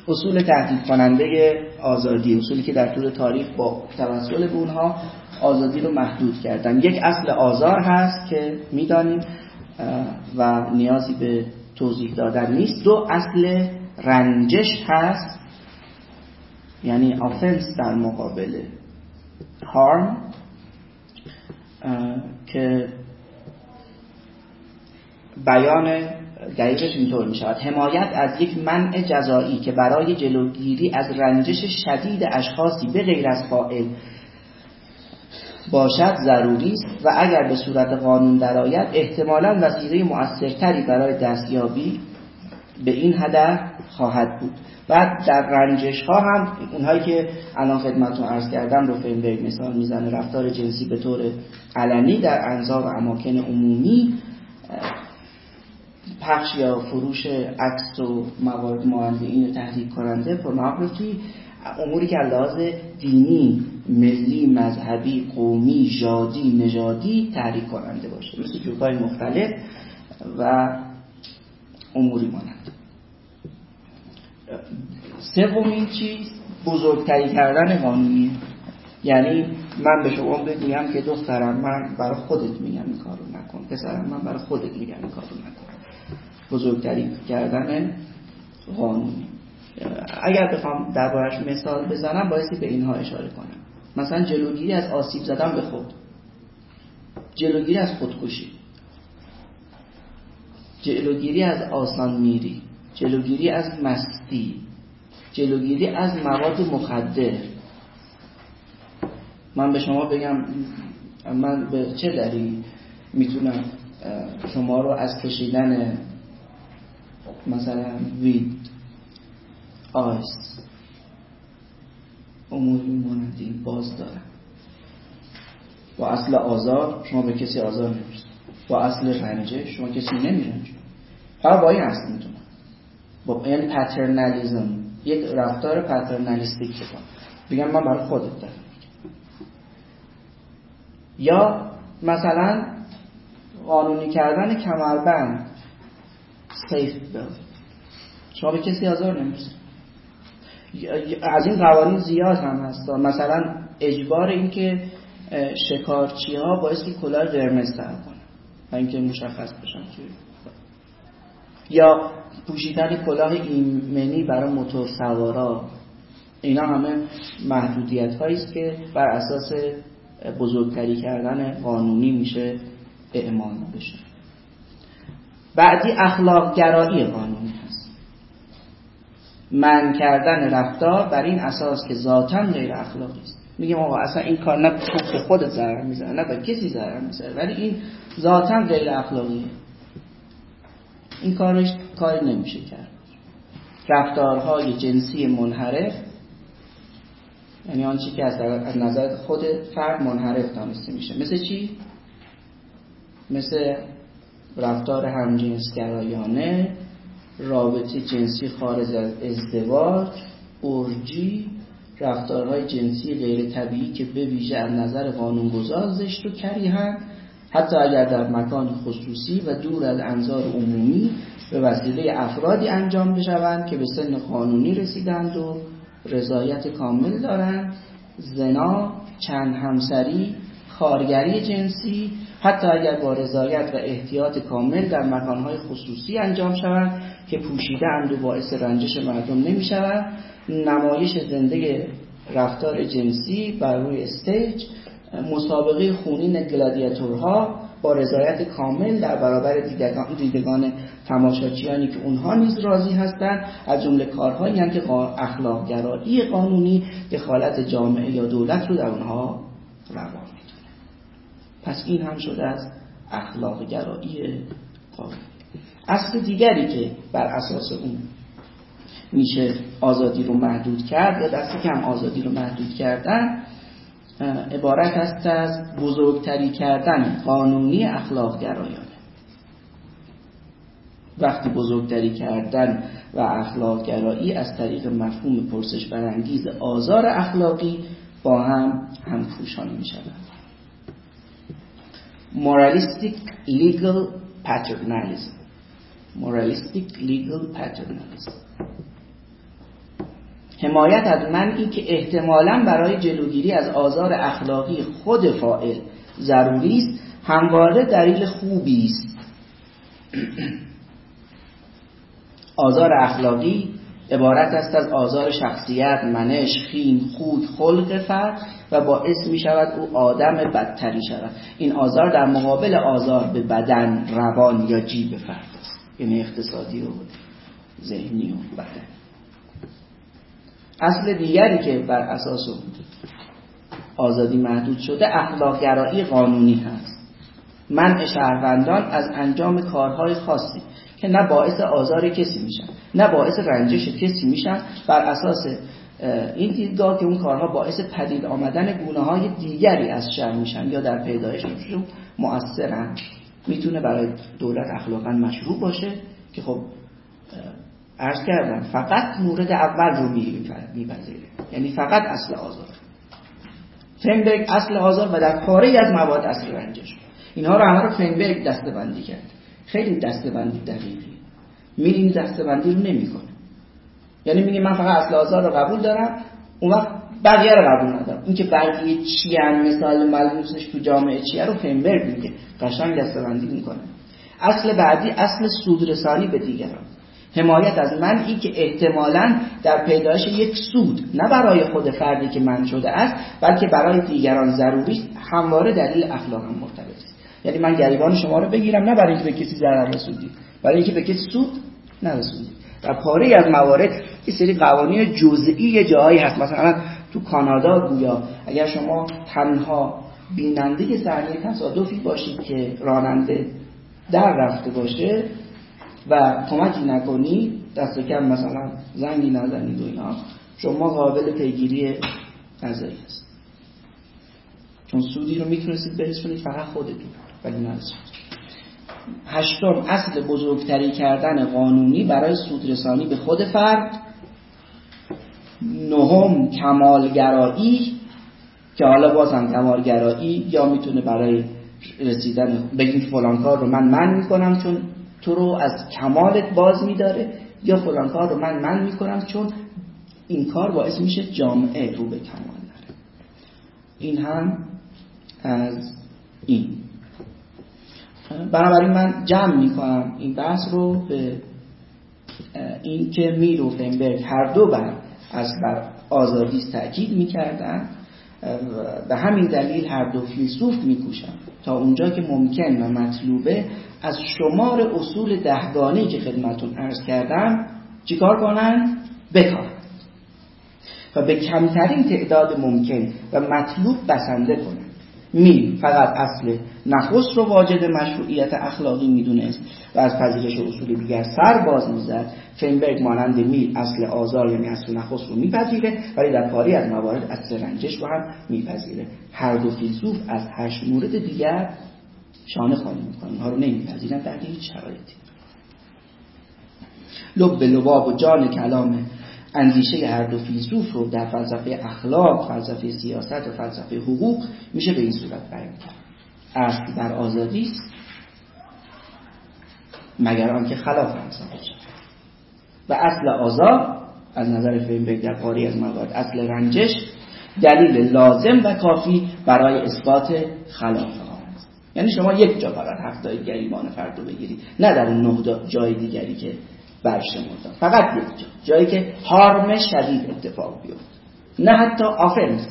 اصول تهدید کننده آزادی، اصولی که در طول تاریخ با توسل به اونها آزادی رو محدود کردن. یک اصل آزار هست که میدانیم و نیازی به توضیح دادن نیست. دو اصل رنجش هست، یعنی آفنس در مقابل هارم، که بیان دقیقش اینطور می شود: حمایت از یک منع جزایی که برای جلوگیری از رنجش شدید اشخاصی به غیر از فاعل باشد ضروری است و اگر به صورت قانون درآید احتمالاً وسیله مؤثرتری برای دستیابی به این هدف خواهد بود. و در رنجش ها هم اونهایی که الان خدمتتون عرض کردم رو فینبرگ مثال میزنه: رفتار جنسی به طور علنی در انظار و اماکن عمومی، پخش یا فروش عکس و مواد مانند این تهدید کننده، پورنوگرافی، اموری که لحاظ دینی، ملی، مذهبی، قومی، ژادی، نژادی تحریک کننده باشه، مثل جوک‌های مختلف و اموری مانند. سومین چیز بزرگتری کردن قانونی، یعنی من به شما بگم که دخترم من برای خودت میگم این کارو نکن، پسرم من برای خودت میگم این کارو نکن. بزرگتری کردن قانونی. اگر بخوام دربارش مثال بزنم بایستی به اینها اشاره کنم. مثلا جلوگیری از آسیب زدن به خود، جلوگیری از خودکشی، جلوگیری از آسان میری، جلوگیری از مستی، جلوگیری از مواد مخدر. من به شما بگم من به چه دلیل میتونم شما رو از کشیدن مثلا وید، آیس، امور مانندین باز دارم. با اصل آزار شما به کسی آزار نمیرسید، با اصل رنجه شما کسی نمیرنجه. فقط با این اصل میتونم، با این پترنالیزم، یک رفتار پترنالیستیک بگم من برای خودت دارم. یا مثلا قانونی کردن کمربند، سیف بلت، شما به کسی آزار نمیرسید. از این قوانین زیاد هم هست، مثلا اجبار این که شکارچی ها بایستی کلاه قرمز تر کنن و اینکه مشخص بشن توی، یا پوشیدن کلاه ایمنی برای موتور سوارا. اینا همه محدودیت هایی است که بر اساس بزرگتری کردن قانونی میشه اعمال بشه. بعدی اخلاق گرایی قانونی هست، منع کردن رفتار بر این اساس که ذاتاً غیر اخلاقی است. میگم آقا اصلا این کار نه به خودت ضرر میزنه نه به کسی ضرر میزنه، ولی این ذاتاً غیر اخلاقیه، این کاری نمیشه کرد. رفتارهای جنسی منحرف، یعنی آنچه که از نظر خود فرد منحرف دانسته میشه. مثل چی؟ مثل رفتار همجنسگرایانه، رابطه جنسی خارج از ازدواج، اورژی، رفتارهای جنسی غیر طبیعی که به ویژه از نظر قانونگذار زشت و کریه‌اند، حتی اگر در مکان خصوصی و دور از انظار عمومی به وسیله افرادی انجام بشوند که به سن قانونی رسیدند و رضایت کامل دارند. زنا، چند همسری، کارگری جنسی، حتی اگر با رضایت و احتیاط کامل در مکانهای خصوصی انجام شوند که پوشیده اند و باعث رنجش مردم نمی شوند. نمایش زنده رفتار جنسی بر روی استیج، مسابقه خونین گلادیاتورها با رضایت کامل در برابر دیدگان تماشاچیانی که اونها نیز راضی هستند، از جمله کارهایی هستند که اخلاق گرایی قانونی دخالت جامعه یا دولت رو در اونها روا می‌دونه. پس این هم شده از اخلاق گرایی قانونی. اصل دیگری که بر اساس اون میشه آزادی رو محدود کرد یا دست کم آزادی رو محدود کردن، عبارت است از بزرگتری کردن قانونی اخلاق گرایانه. وقتی بزرگتری کردن و اخلاق گرایی از طریق مفهوم پرسش برانگیز آزار اخلاقی با هم همپوشان می شود. Moralistic legal paternalism. Moralistic legal paternalism. حمایت از منعی که احتمالاً برای جلوگیری از آزار اخلاقی خود فاعل ضروری است همواره دلیل خوبی است. آزار اخلاقی عبارت است از آزار شخصیت، منش، خیم، خود، خلق فرد و باعث می شود او آدم بدتری شود. این آزار در مقابل آزار به بدن، روان یا جیب فرد است، یعنی اقتصادی و ذهنی و بدن. اصل دیگری که بر اساس آزادی محدود شده اخلاق گرایی قانونی هست. منع شهروندان از انجام کارهای خاصی که نه باعث آزار کسی میشن نه باعث رنجش کسی میشن، بر اساس این دیدگاه که اون کارها باعث پدید آمدن گونه‌های دیگری از شر میشن یا در پیدایششون مؤثرن، میتونه برای دولت اخلاقا مشروع باشه که خب عرض کردم فقط مورد اول رو میپذیره، یعنی فقط اصل آزار. فنبرگ اصل آزار و در پاره‌ای از مواد اصل رنجش، اینها رو همه رو فنبرگ دسته‌بندی کرد. خیلی دسته‌بندی دقیقی. میل این دسته‌بندی رو نمی‌کنه. یعنی میگه من فقط اصل آزار رو قبول دارم، اون وقت بقیه رو قبول ندارم. این که بقیه چیان مثال ملموسش تو جامعه چیه رو فنبرگ میگه، قشنگ دسته‌بندی می‌کنه. اصل بعدی اصل سودرسانی به دیگران. حمایت از منعی که احتمالاً در پیدایش یک سود نه برای خود فردی که منع شده است بلکه برای دیگران ضروری است همواره دلیل اخلاق هم مرتبط است. یعنی من گریبان شما رو بگیرم نه برای اینکه به کسی ضرر رسوندید، برای اینکه به کسی سود نرسوندید. در پاره از موارد یه سری قوانین جزئی جایی هست. مثلا تو کانادا گویا اگر شما تنها بیننده صحنه تصادفی باشید که راننده در رفته باشه و کمکی نکنی، دست کم مثلا زنگی نزنید و اینا، شما قابل پیگیری قضایی هست، چون سودی رو میتونستید برسونید فقط خودتون ولی نرسونید. هشتم اصل بزرگتری کردن قانونی برای سودرسانی به خود فرد. نهم کمالگرایی که حالا باز هم کمالگرایی یا میتونه برای رسیدن بگیم فلان کار رو من منع میکنم چون تو رو از کمالت باز میداره، یا فلان کار رو من منع میکنم چون این کار باعث میشه جامعه رو به کمال بره. این هم از این. بنابراین من جمع میکنم این بحث رو به این که میل و فنبرگ هر دو بر آزادی تأکید میکردن، به همین دلیل هر دو فیلسوف میکوشن تا اونجا که ممکن و مطلوبه از شمار اصول دهگانه‌ای که خدمتون عرض کردم چیکار کنن؟ بکارن و به کمترین تعداد ممکن و مطلوب بسنده کنن. میل فقط اصل نخست رو واجد مشروعیت اخلاقی میدونست و از پذیرش اصول دیگر سر باز میزد. فنبرگ مانند میل اصل آزار یعنی اصل نخست رو میپذیره ولی در پاری از موارد اصل رنجش رو هم میپذیره. هر دو فیلسوف از 8 مورد دیگر شانه خالی میکنن، اینها رو نمیپذیرن در هیچ شرایطی. لب به لباب و جان کلام اندیشه هر دو فیلسوف رو در فلسفه اخلاق، فلسفه سیاست و فلسفه حقوق میشه به این صورت بیان کرد. اصل بر آزادی است مگر آنکه خلاف آن ثابت شود و اصل آزار از نظر فنبرگ در پاری از موارد اصل رنجش دلیل لازم و کافی برای اثبات خلاف آن است. یعنی شما یک جا فقط حق دارید گریبان فرد رو بگیرید، نه در اون 9 جای دیگری که برشمردم، فقط یک جایی که هارم شدید اتفاق بیفته، نه حتی آفنس.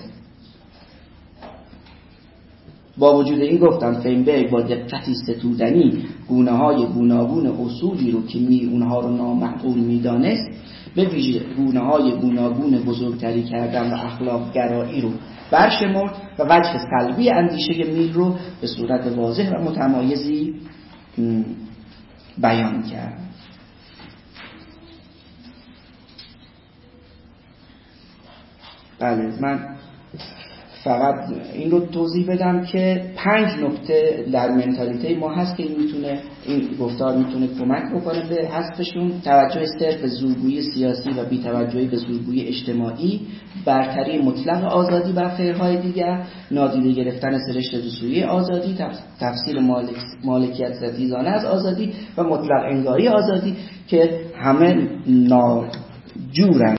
با وجود این گفتم فنبرگ با دقتی ستودنی گونه‌های گوناگون اصولی رو که اونها رو نامعقول می‌دانست به ویژه گونه‌های گوناگون بزرگتری کردن و اخلاق گرایی رو برشمرد و وجه سلبی اندیشه میل رو به صورت واضح و متمایزی بیان کرد. بله، من فقط این رو توضیح بدم که 5 نکته در منتالیته ما هست که این گفتار میتونه کمک بکنه به حذفشون: توجه صرف به زورگویی سیاسی و بی‌توجهی به زورگویی اجتماعی، برتری مطلق آزادی بر خیرهای دیگر، نادیده گرفتن سرشت دوسویی آزادی، تفسیر مالکیت ستیزانه از آزادی و مطلق انگاری آزادی که همه ناجورن.